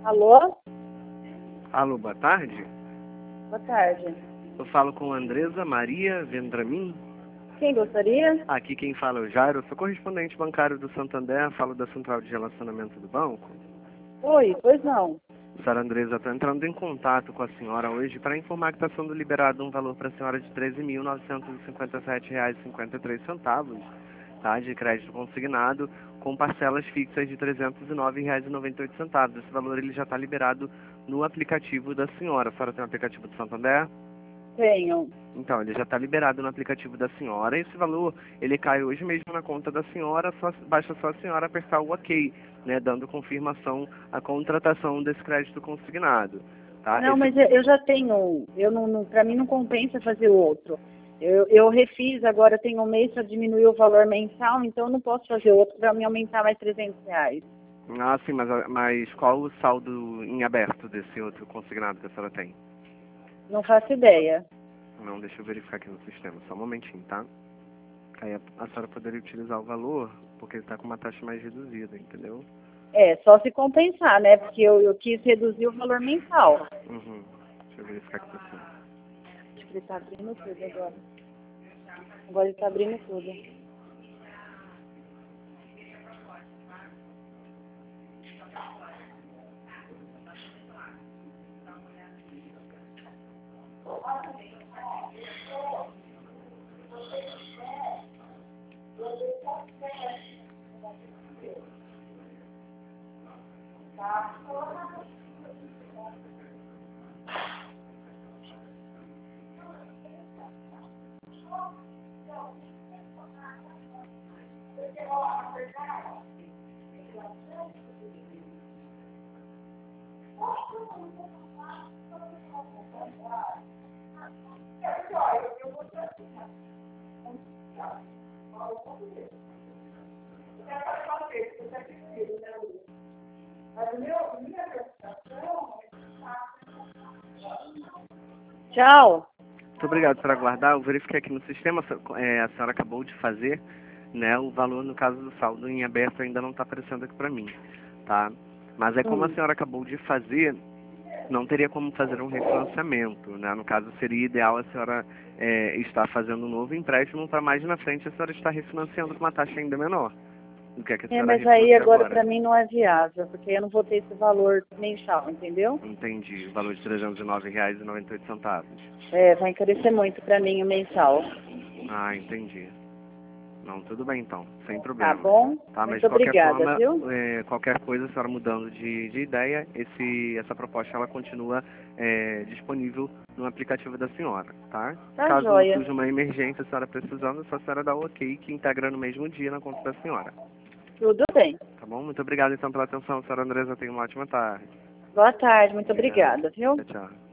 Alô? Alô, boa tarde. Boa tarde. Eu falo com Andresa Maria Vendramin. Quem gostaria? Aqui quem fala é o Jairo. Eu sou correspondente bancário do Santander. Falo da Central de Relacionamento do Banco. Oi, pois não. Senhora Andresa, estou entrando em contato com a senhora hoje para informar que está sendo liberado um valor para a senhora de R$ 13.957,53, tá? De crédito consignado, com parcelas fixas de R$ 309,98. Esse valor ele já está liberado no aplicativo da senhora. A senhora tem um aplicativo do Santander? Tenho. Então, ele já está liberado no aplicativo da senhora. Esse valor, ele cai hoje mesmo na conta da senhora, basta só a senhora apertar o OK, né, dando confirmação à contratação desse crédito consignado. Tá? Não, mas eu já tenho. Para mim não compensa fazer outro. Eu refiz, agora tenho um mês para diminuir o valor mensal, então eu não posso fazer outro para me aumentar mais R$ 300. Ah, sim, mas qual o saldo em aberto desse outro consignado que a senhora tem? Não faço ideia. Não, deixa eu verificar aqui no sistema, só um momentinho, tá? Aí a senhora poderia utilizar o valor, porque ele está com uma taxa mais reduzida, entendeu? É, só se compensar, né? Porque eu quis reduzir o valor mensal. Uhum. Deixa eu verificar aqui pra senhora. Acho que ele está abrindo tudo agora. Agora ele está abrindo tudo. Tchau. Muito obrigado por aguardar. Eu verifiquei aqui no sistema, a senhora acabou de fazer, né? O valor, no caso do saldo em aberto, ainda não está aparecendo aqui para mim, tá? Mas é como a senhora acabou de fazer, não teria como fazer um refinanciamento, né? No caso, seria ideal a senhora estar fazendo um novo empréstimo para mais na frente a senhora estar refinanciando com uma taxa ainda menor do que a senhora Mas aí refinancia agora agora. para mim não é viável, porque eu não vou ter esse valor mensal, entendeu? Entendi. O valor de R$ 309,98. É, vai encarecer muito para mim o mensal. Ah, entendi. Não, tudo bem então, sem Tá problema. bom? Tá, mas Muito de qualquer obrigada, forma, viu? qualquer coisa, a senhora mudando de ideia, essa proposta ela continua disponível no aplicativo da senhora, tá? Tá Caso joia. surja uma emergência, a senhora precisando, só a senhora dá o OK que integra no mesmo dia na conta da senhora. Tudo bem. Tá bom? Muito obrigado então pela atenção, senhora Andresa, tenha uma ótima tarde. Boa tarde, muito Obrigado. obrigada, viu? Tchau, tchau.